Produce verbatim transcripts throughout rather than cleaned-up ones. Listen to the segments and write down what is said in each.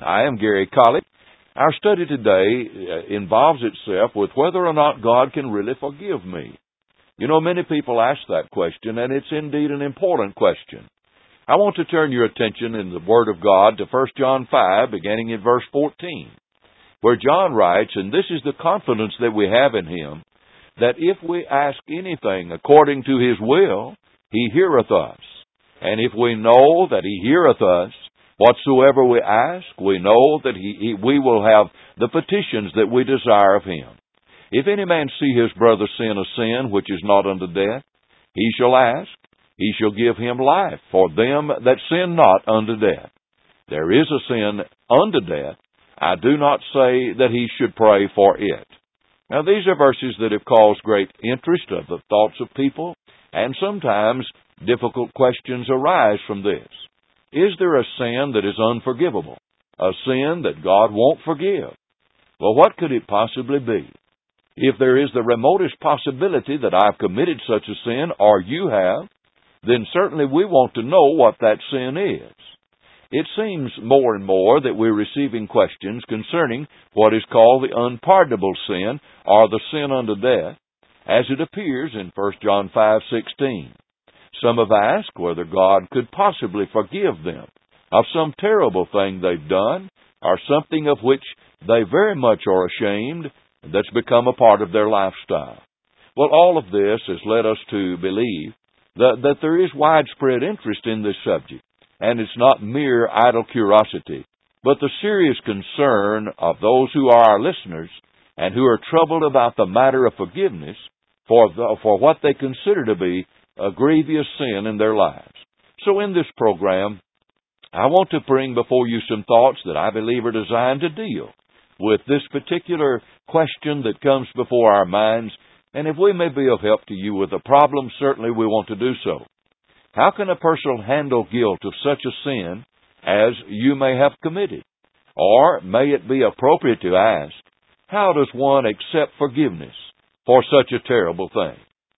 I am Gary Collett. Our study today uh, involves itself with whether or not God can really forgive me. You know, many people ask that question, and it's indeed an important question. I want to turn your attention in the Word of God to First John five, beginning in verse fourteen, where John writes, and this is the confidence that we have in Him, that if we ask anything according to His will, He heareth us. And if we know that He heareth us, whatsoever we ask, we know that he, he, we will have the petitions that we desire of Him. If any man see his brother sin a sin which is not unto death, he shall ask, he shall give him life for them that sin not unto death. There is a sin unto death. I do not say that he should pray for it. Now, these are verses that have caused great interest of the thoughts of people, and sometimes difficult questions arise from this. Is there a sin that is unforgivable? A sin that God won't forgive? Well, what could it possibly be? If there is the remotest possibility that I've committed such a sin, or you have, then certainly we want to know what that sin is. It seems more and more that we're receiving questions concerning what is called the unpardonable sin, or the sin unto death, as it appears in First John five sixteen. Some have asked whether God could possibly forgive them of some terrible thing they've done, or something of which they very much are ashamed, that's become a part of their lifestyle. Well, all of this has led us to believe that, that there is widespread interest in this subject, and it's not mere idle curiosity, but the serious concern of those who are our listeners and who are troubled about the matter of forgiveness for, the, for what they consider to be a grievous sin in their lives. So in this program, I want to bring before you some thoughts that I believe are designed to deal with this particular question that comes before our minds, and if we may be of help to you with a problem, certainly we want to do so. How can a person handle guilt of such a sin as you may have committed? Or may it be appropriate to ask, how does one accept forgiveness for such a terrible thing?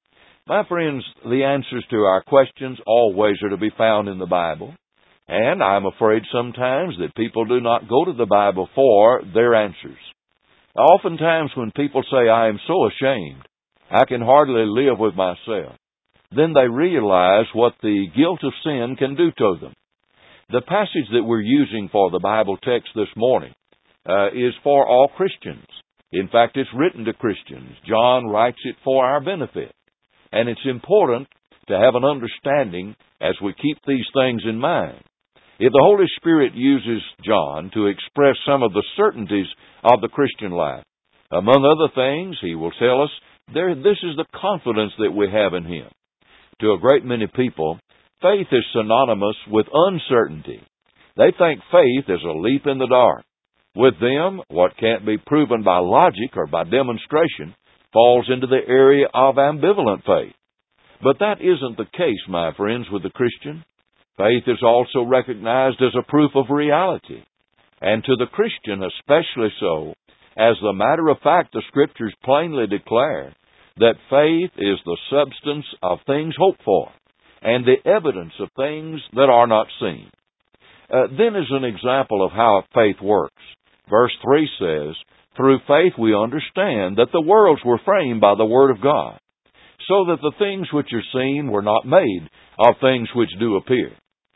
My friends, the answers to our questions always are to be found in the Bible, and I'm afraid sometimes that people do not go to the Bible for their answers. Oftentimes when people say, I am so ashamed, I can hardly live with myself, then they realize what the guilt of sin can do to them. The passage that we're using for the Bible text this morning uh, is for all Christians. In fact, it's written to Christians. John writes it for our benefit. And it's important to have an understanding as we keep these things in mind. If the Holy Spirit uses John to express some of the certainties of the Christian life, among other things, he will tell us there, this is the confidence that we have in Him. To a great many people, faith is synonymous with uncertainty. They think faith is a leap in the dark. With them, what can't be proven by logic or by demonstration falls into the area of ambivalent faith. But that isn't the case, my friends, with the Christian. Faith is also recognized as a proof of reality, and to the Christian especially so, as the matter of fact the Scriptures plainly declare that faith is the substance of things hoped for, and the evidence of things that are not seen. Uh, then as an example of how faith works, verse three says, through faith we understand that the worlds were framed by the Word of God, so that the things which are seen were not made of things which do appear.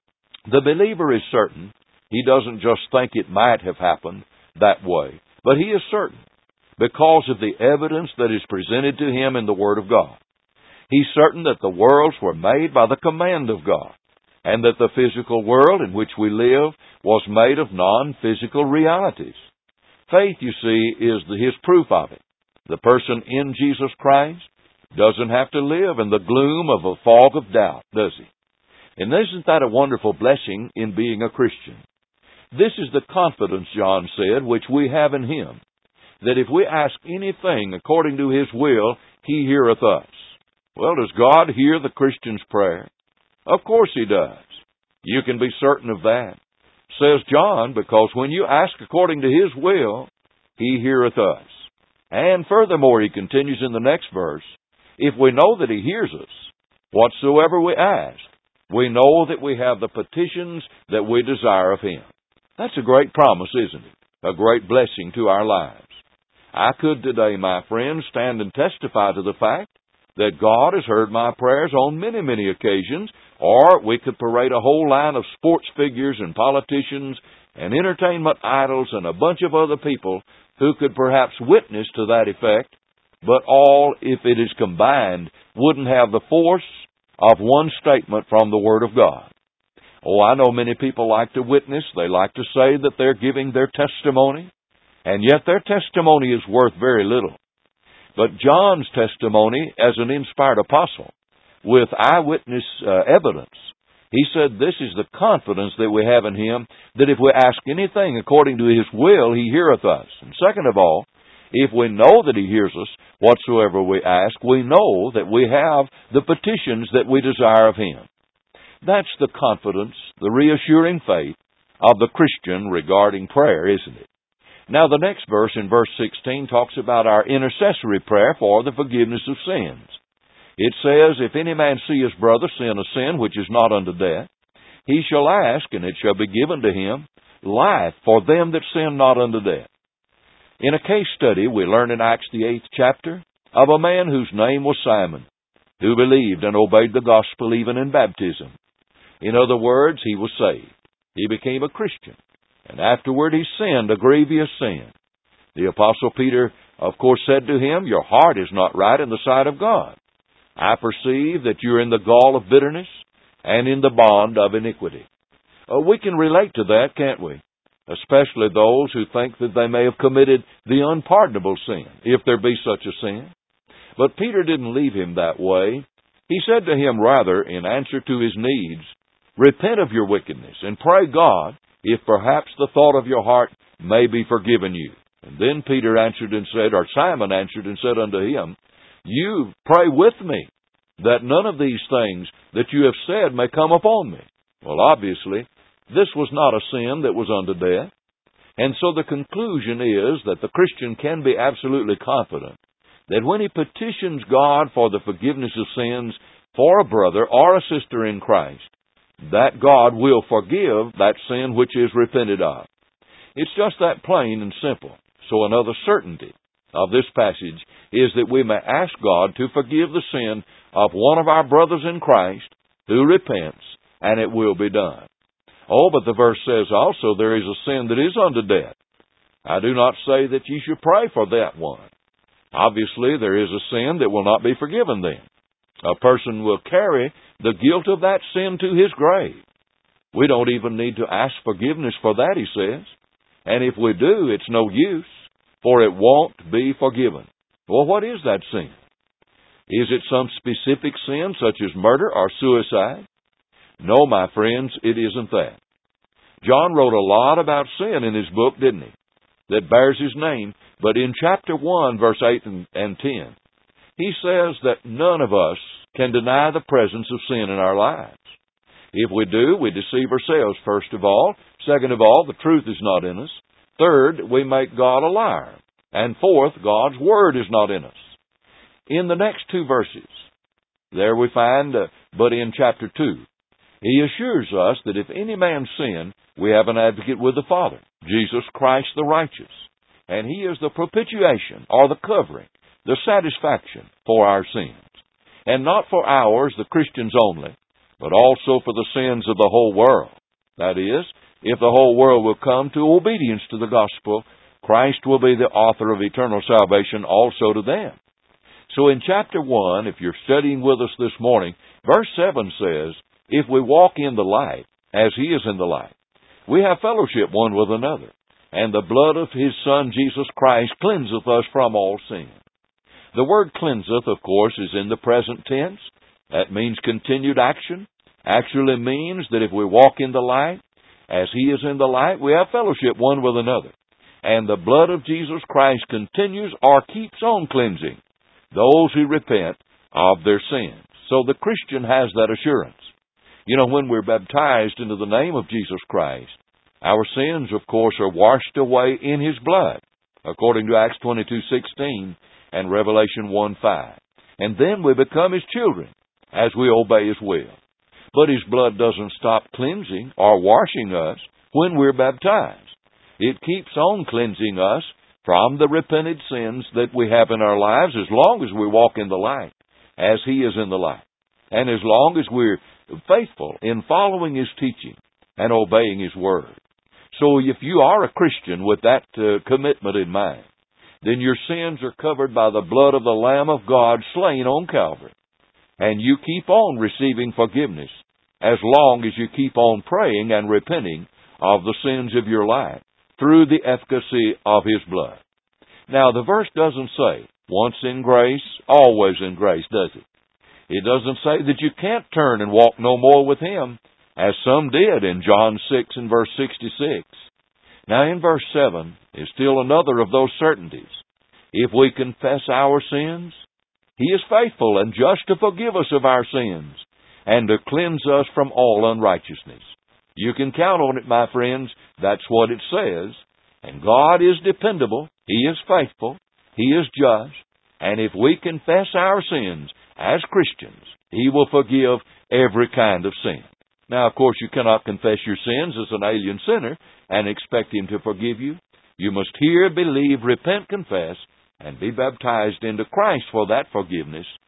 The believer is certain. He doesn't just think it might have happened that way, but he is certain because of the evidence that is presented to him in the Word of God. He's certain that the worlds were made by the command of God, and that the physical world in which we live was made of non-physical realities. Faith, you see, is the, his proof of it. The person in Jesus Christ doesn't have to live in the gloom of a fog of doubt, does he? And isn't that a wonderful blessing in being a Christian? This is the confidence, John said, which we have in Him, that if we ask anything according to His will, He heareth us. Well, does God hear the Christian's prayer? Of course He does. You can be certain of that. Says John, because when you ask according to His will, He heareth us. And furthermore, he continues in the next verse, if we know that He hears us, whatsoever we ask, we know that we have the petitions that we desire of Him. That's a great promise, isn't it? A great blessing to our lives. I could today, my friends, stand and testify to the fact that God has heard my prayers on many, many occasions, or we could parade a whole line of sports figures and politicians and entertainment idols and a bunch of other people who could perhaps witness to that effect, but all, if it is combined, wouldn't have the force of one statement from the Word of God. Oh, I know many people like to witness. They like to say that they're giving their testimony, and yet their testimony is worth very little. But John's testimony as an inspired apostle, with eyewitness uh, evidence, he said this is the confidence that we have in Him, that if we ask anything according to His will, He heareth us. And second of all, if we know that He hears us whatsoever we ask, we know that we have the petitions that we desire of Him. That's the confidence, the reassuring faith of the Christian regarding prayer, isn't it? Now the next verse, in verse sixteen, talks about our intercessory prayer for the forgiveness of sins. It says, if any man see his brother sin a sin which is not unto death, he shall ask, and it shall be given to him, life for them that sin not unto death. In a case study, we learn in Acts the eighth chapter of a man whose name was Simon, who believed and obeyed the gospel even in baptism. In other words, he was saved. He became a Christian. And afterward he sinned a grievous sin. The Apostle Peter, of course, said to him, your heart is not right in the sight of God. I perceive that you're in the gall of bitterness and in the bond of iniquity. Uh, we can relate to that, can't we? Especially those who think that they may have committed the unpardonable sin, if there be such a sin. But Peter didn't leave him that way. He said to him rather, in answer to his needs, repent of your wickedness and pray God, if perhaps the thought of your heart may be forgiven you. And then Peter answered and said, or Simon answered and said unto him, you pray with me, that none of these things that you have said may come upon me. Well, obviously, this was not a sin that was unto death. And so the conclusion is that the Christian can be absolutely confident that when he petitions God for the forgiveness of sins for a brother or a sister in Christ, that God will forgive that sin which is repented of. It's just that plain and simple. So another certainty of this passage is that we may ask God to forgive the sin of one of our brothers in Christ who repents, and it will be done. Oh, but the verse says also there is a sin that is unto death. I do not say that ye should pray for that one. Obviously, there is a sin that will not be forgiven then. A person will carry the guilt of that sin to his grave. We don't even need to ask forgiveness for that, he says. And if we do, it's no use, for it won't be forgiven. Well, what is that sin? Is it some specific sin, such as murder or suicide? No, my friends, it isn't that. John wrote a lot about sin in his book, didn't he? That bears his name. But in chapter one, verse eight and ten, he says that none of us can deny the presence of sin in our lives. If we do, we deceive ourselves, first of all. Second of all, the truth is not in us. Third, we make God a liar. And fourth, God's Word is not in us. In the next two verses, there we find, uh, but in chapter two, he assures us that if any man sin, we have an advocate with the Father, Jesus Christ the righteous. And He is the propitiation, or the covering, the satisfaction for our sins. And not for ours, the Christians only, but also for the sins of the whole world. That is, if the whole world will come to obedience to the gospel, Christ will be the author of eternal salvation also to them. So in chapter one, if you're studying with us this morning, verse seven says, if we walk in the light, as He is in the light, we have fellowship one with another, and the blood of His Son Jesus Christ cleanseth us from all sin. The word cleanseth, of course, is in the present tense. That means continued action. Actually means that if we walk in the light, as He is in the light, we have fellowship one with another. And the blood of Jesus Christ continues or keeps on cleansing those who repent of their sins. So the Christian has that assurance. You know, when we're baptized into the name of Jesus Christ, our sins, of course, are washed away in His blood, according to Acts twenty-two sixteen and Revelation one five. And then we become His children as we obey His will. But His blood doesn't stop cleansing or washing us when we're baptized. It keeps on cleansing us from the repented sins that we have in our lives as long as we walk in the light, as He is in the light, and as long as we're faithful in following His teaching and obeying His Word. So if you are a Christian with that uh, commitment in mind, then your sins are covered by the blood of the Lamb of God slain on Calvary. And you keep on receiving forgiveness as long as you keep on praying and repenting of the sins of your life through the efficacy of His blood. Now, the verse doesn't say, once in grace, always in grace, does it? It doesn't say that you can't turn and walk no more with Him, as some did in John six and verse sixty-six. Now, in verse seven is still another of those certainties. If we confess our sins, He is faithful and just to forgive us of our sins and to cleanse us from all unrighteousness. You can count on it, my friends. That's what it says. And God is dependable. He is faithful. He is just. And if we confess our sins as Christians, He will forgive every kind of sin. Now, of course, you cannot confess your sins as an alien sinner and expect Him to forgive you. You must hear, believe, repent, confess, and be baptized into Christ for that forgiveness